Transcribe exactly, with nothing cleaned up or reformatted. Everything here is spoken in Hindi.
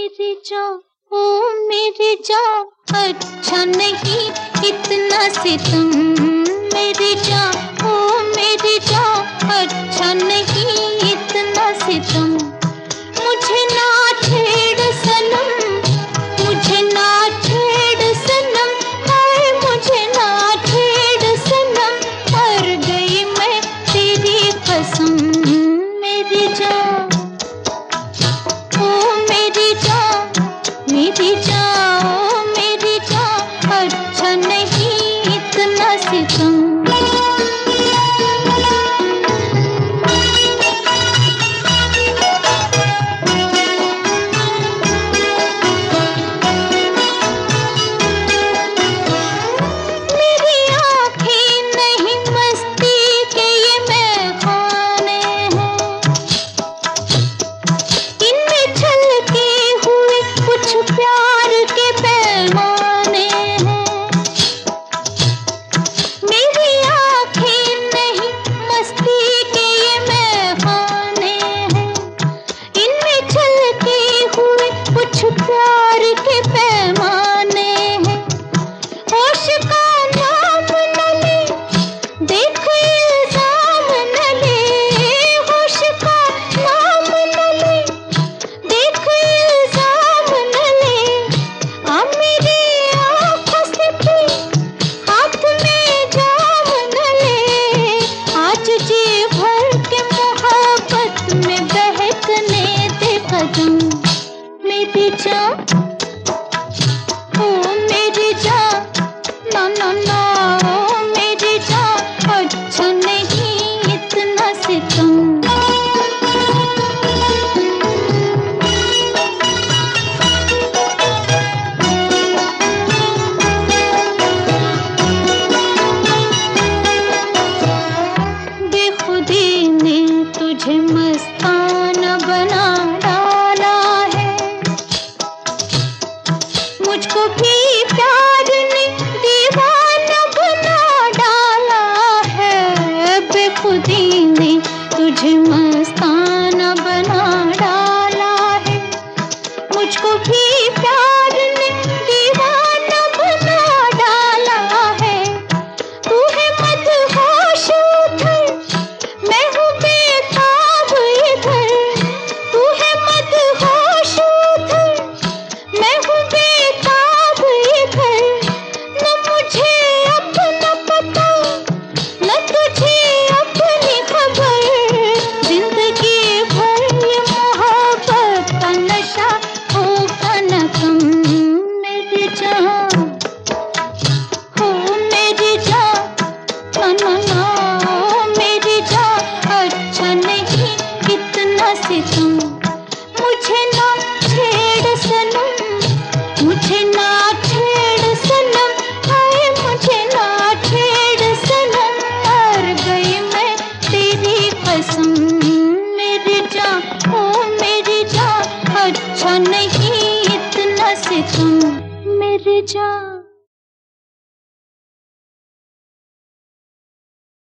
मेरी जान, ओ मेरी जान, अच्छा नहीं इतना सितम। मेरी जान, ओ मेरी जान, अच्छा नहीं इतना सितम। मुझे ना छेड़ सनम, मुझे ना छेड़ सनम, हाय मुझे ना छेड़ सनम, मर गई मैं तेरी कसम। मेरी जान, ओ मेरी जान, मेरी जान, ओ मेरी जान, अच्छा नहीं इतना सितम। प्यार के पैमाने हैं, होश का नाम न ले, देख इल्जाम न ले, होश का नाम न ले, देख इल्जाम न ले। आ मेरी आँखों से पी, हाथ में जाम न ले, आज जी भर के मोहब्बत में बहकने दे कदम। मेरी जान, ओ मेरी जान, ना ना ना, ओ मेरी जान, अच्छा नहीं इतना सितम। बेखुदी ने तुझे मस्ताना बना डाला है, मुझको भी प्यार ने दीवाना बना डाला है। बेखुदी ने तुझे मस्ताना बना डाला है, मुझको भी प्यार ने दीवाना बना डाला है। तू है मदहोश उधर, मैं हूँ बेताब इधर, तू है मदहोश उधर, मैं हूँ सितम। मुझे ना छेड़ सनम, मुझे ना छेड़ सनम, हाय मुझे ना छेड़ सनम, मर गई मैं तेरी कसम। मेरी जान, ओ मेरी जान, अच्छा नहीं इतना सितम। मेरी जान।